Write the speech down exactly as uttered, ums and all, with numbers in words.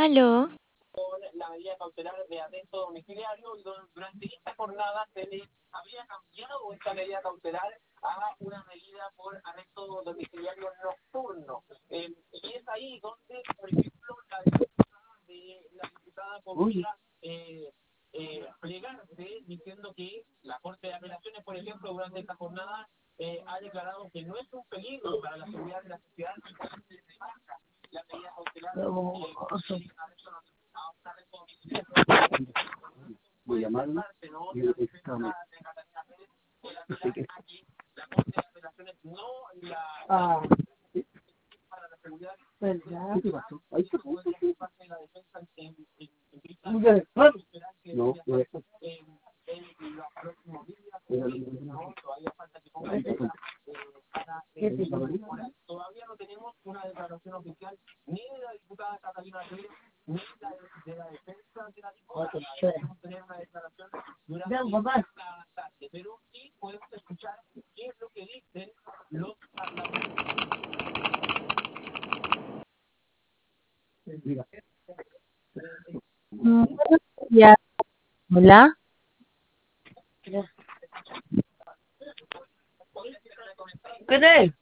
Aló. Con la medida cautelar de arresto domiciliario y durante esta jornada se le había cambiado esta medida cautelar a una medida por arresto domiciliario nocturno. Eh, y es ahí donde, por ejemplo, la diputada de la diputada podría eh, eh, plegarse diciendo que la Corte de Apelaciones, por ejemplo, durante esta jornada eh, ha declarado que no es un peligro para la seguridad de la sociedad y que se baja la medida cautelar. Eh, Voy a llamarlo y estamos. Así que. Ah, ¿verdad? ¿Qué te pasó? Ahí se puso. No, no es. Todavía no tenemos una declaración oficial ni de la diputada Catalina Pérez ni de la defensa de la diputada. Podemos tener una declaración durante esta tarde, pero sí podemos escuchar qué es lo que dicen los parlamentarios. Mm, Ya, hola. ¿Qué es?